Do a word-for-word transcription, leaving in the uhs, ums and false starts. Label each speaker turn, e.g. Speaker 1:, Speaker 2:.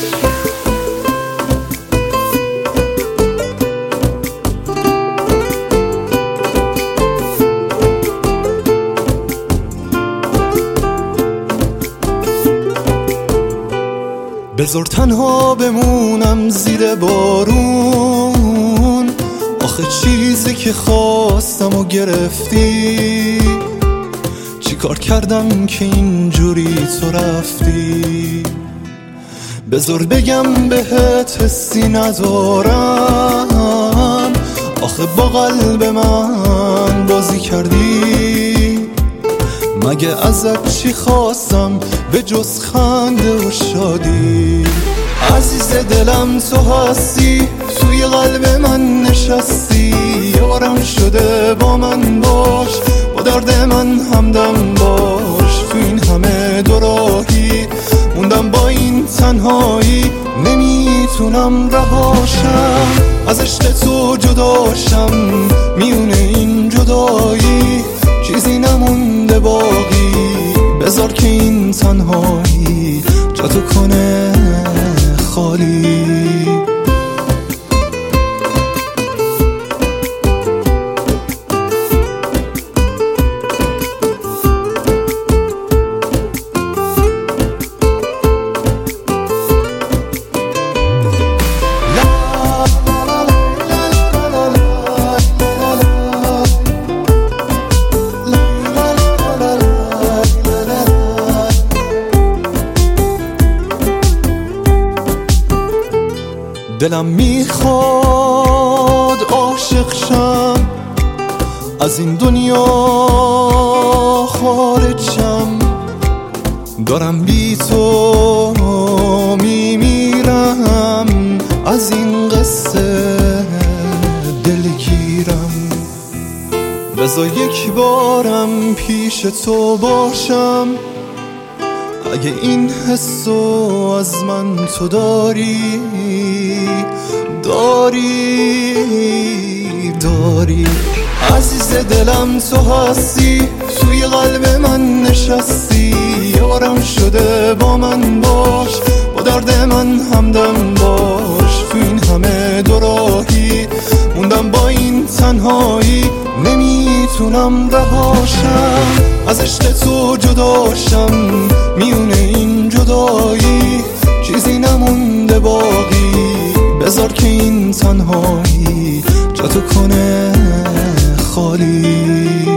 Speaker 1: بذار تنها بمونم زیر بارون، آخه چیزی که خواستم و گرفتی. چی کار کردم که اینجوری تو رفتی؟ بذار بگم بهت حسی ندارم، آخه با قلب من بازی کردی. مگه ازت چی خواستم به جز خنده و شادی؟ عزیز دلم تو هستی، توی قلب من نشستی. یارم شده با من باش، با درد من همدم باش. تو این همه دوراهی موندم با این تنهایی، نمیتونم رهاشم از عشق تو جداشم. میونه این جدایی چیزی نمونده باقی، بذار که این تنهایی جاتو کنه خالی. دلم میخواد عاشق شم، از این دنیا خارج شم. دارم بی تو میمیرم، از این قصه دلگیرم. بذار یک بارم پیش تو باشم، اگه این حسو از من تو داری داری داری. عزیز دلم تو هستی، توی قلب من نشستی. یارم شده با من باش، با درد من همدم باش. تو این همه دوراهی موندم با این تنهایی، نمیتونم رهاشم از عشق تو جداشم. میونه این جدایی چیزی نمونده باقی، بذار که این تنهایی جاتو کنه خالی.